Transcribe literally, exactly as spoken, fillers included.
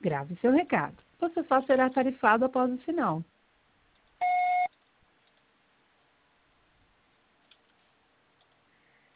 Grave seu recado. Você só será tarifado após o sinal.